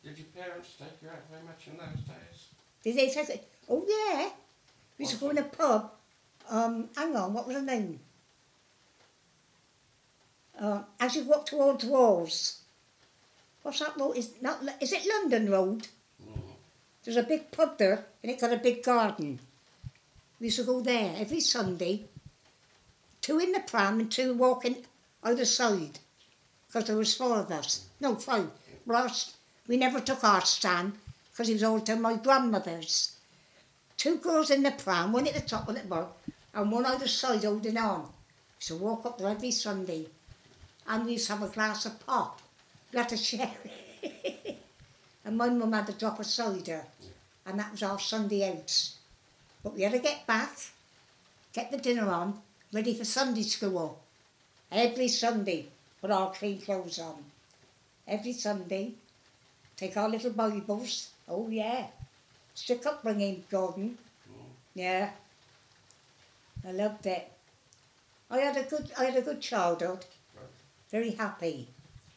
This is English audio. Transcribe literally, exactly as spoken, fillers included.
Did your parents take you out very much in those days? Did they take it? Oh yeah. We used to go in What's a pub. Um, hang on, what was the name? Uh, as you walk towards Walls. What's that road? Is, not, is it London Road? Mm. There's a big pub there and it's got a big garden. We used to go there every Sunday. Two in the pram and two walking either side. Because there was four of us. No, five. Ross, we never took our stand because he was older than my grandmother's. Two girls in the pram, one at the top, one at the bottom, and one either side holding on. So walk up there every Sunday. And we used to have a glass of pop. We had to share it. And my mum had a drop of cider. And that was our Sunday out. But we had to get back, get the dinner on, ready for Sunday school. Every Sunday, put our clean clothes on. Every Sunday, take our little Bibles. Oh yeah. Stick upbringing, Gordon. Mm. Yeah. I loved it. I had a good I had a good childhood. Right. Very happy.